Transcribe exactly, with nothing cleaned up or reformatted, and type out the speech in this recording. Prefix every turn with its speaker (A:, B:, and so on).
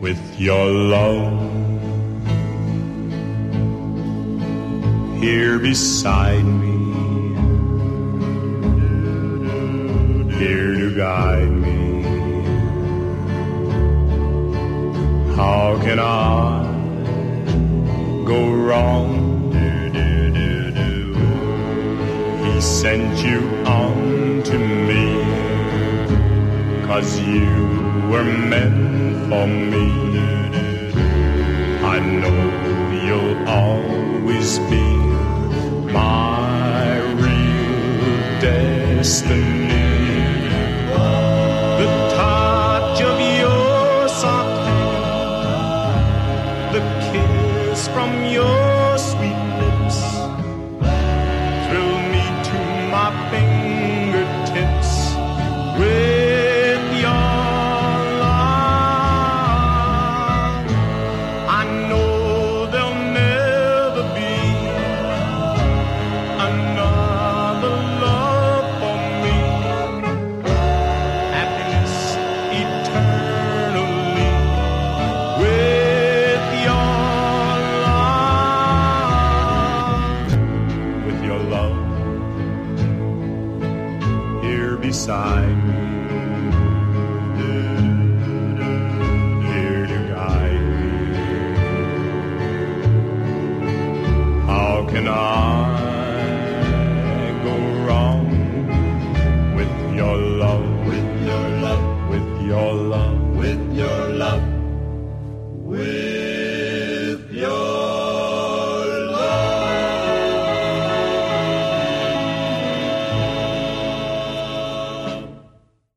A: with your love here beside me, here to guide me. How can I go wrong? He sent you on to me, 'cause you were meant for me. I know you'll always be my real destiny. The touch of your soft hand, the kiss from your sweet lips, thrill me to my fingertips with your love. I know there'll never be another love for me. Happiness eternally with your love, with your love here beside me, here to guide me. How can I